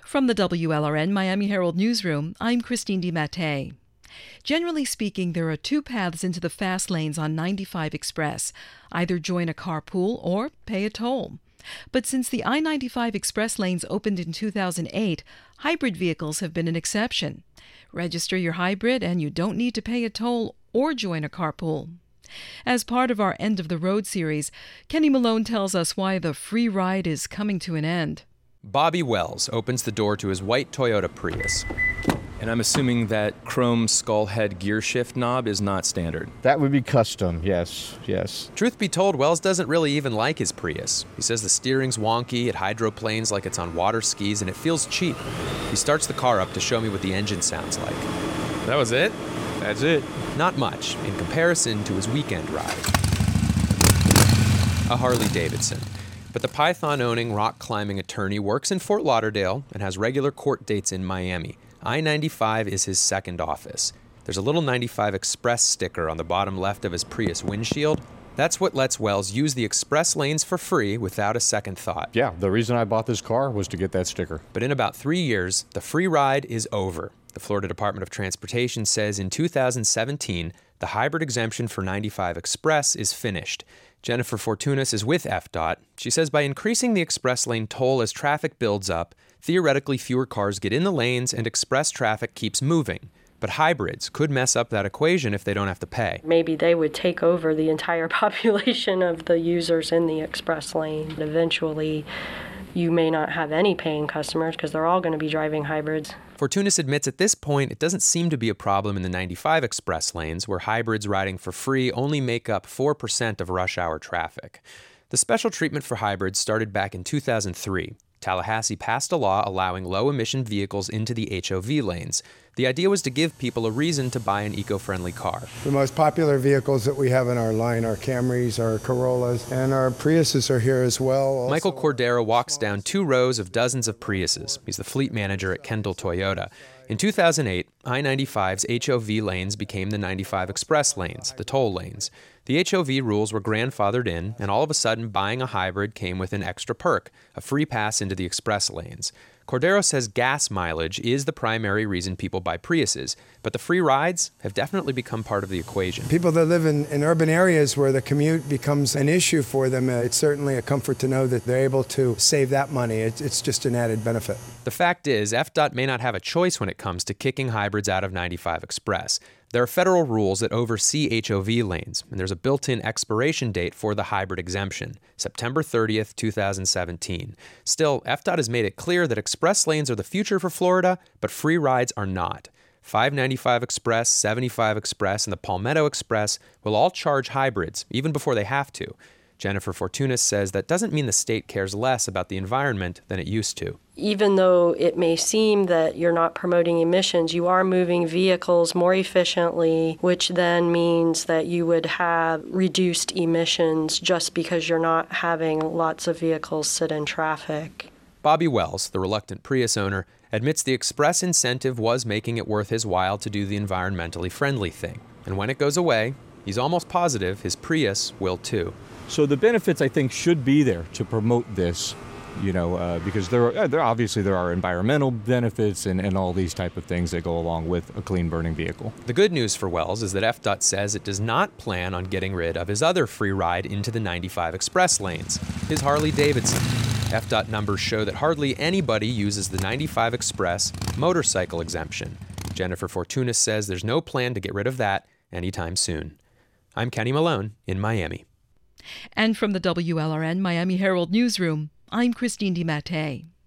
From the WLRN Miami Herald Newsroom, I'm Christine DiMattei. Generally speaking, there are two paths into the fast lanes on 95 Express. Either join a carpool or pay a toll. But since the I-95 Express lanes opened in 2008, hybrid vehicles have been an exception. Register your hybrid and you don't need to pay a toll or join a carpool. As part of our End of the Road series, Kenny Malone tells us why the free ride is coming to an end. Bobby Wells opens the door to his white Toyota Prius. And I'm assuming that chrome skull head gear shift knob is not standard. That would be custom, yes. Truth be told, Wells doesn't really even like his Prius. He says the steering's wonky, it hydroplanes like it's on water skis, and it feels cheap. He starts the car up to show me what the engine sounds like. That was it? That's it. Not much, in comparison to his weekend ride. A Harley-Davidson. But the Python-owning, rock-climbing attorney works in Fort Lauderdale and has regular court dates in Miami. I-95 is his second office. There's a little 95 Express sticker on the bottom left of his Prius windshield. That's what lets Wells use the express lanes for free without a second thought. Yeah, the reason I bought this car was to get that sticker. But in about 3 years, the free ride is over. The Florida Department of Transportation says in 2017, the hybrid exemption for 95 Express is finished. Jennifer Fortunas is with FDOT. She says by increasing the express lane toll as traffic builds up, theoretically fewer cars get in the lanes and express traffic keeps moving. But hybrids could mess up that equation if they don't have to pay. Maybe they would take over the entire population of the users in the express lane. Eventually, you may not have any paying customers because they're all going to be driving hybrids. Fortunas admits at this point it doesn't seem to be a problem in the 95 express lanes, where hybrids riding for free only make up 4% of rush hour traffic. The special treatment for hybrids started back in 2003. Tallahassee passed a law allowing low-emission vehicles into the HOV lanes. The idea was to give people a reason to buy an eco-friendly car. The most popular vehicles that we have in our line are Camrys, our Corollas, and our Priuses are here as well. Also, Michael Cordero walks down 2 rows of dozens of Priuses. He's the fleet manager at Kendall Toyota. In 2008, I-95's HOV lanes became the 95 Express lanes, the toll lanes. The HOV rules were grandfathered in, and all of a sudden buying a hybrid came with an extra perk, a free pass into the express lanes. Cordero says gas mileage is the primary reason people buy Priuses, but the free rides have definitely become part of the equation. People that live in urban areas where the commute becomes an issue for them, it's certainly a comfort to know that they're able to save that money. It's just an added benefit. The fact is, FDOT may not have a choice when it comes to kicking hybrids out of 95 Express. There are federal rules that oversee HOV lanes, and there's a built-in expiration date for the hybrid exemption, September 30th, 2017. Still, FDOT has made it clear that express lanes are the future for Florida, but free rides are not. 595 Express, 75 Express, and the Palmetto Express will all charge hybrids, even before they have to. Jennifer Fortunas says that doesn't mean the state cares less about the environment than it used to. Even though it may seem that you're not promoting emissions, you are moving vehicles more efficiently, which then means that you would have reduced emissions just because you're not having lots of vehicles sit in traffic. Bobby Wells, the reluctant Prius owner, admits the express incentive was making it worth his while to do the environmentally friendly thing. And when it goes away, he's almost positive his Prius will too. So the benefits, I think, should be there to promote this, because there are environmental benefits and all these type of things that go along with a clean-burning vehicle. The good news for Wells is that FDOT says it does not plan on getting rid of his other free ride into the 95 Express lanes, his Harley-Davidson. FDOT numbers show that hardly anybody uses the 95 Express motorcycle exemption. Jennifer Fortunas says there's no plan to get rid of that anytime soon. I'm Kenny Malone in Miami. And from the WLRN Miami Herald Newsroom, I'm Christine DiMattei.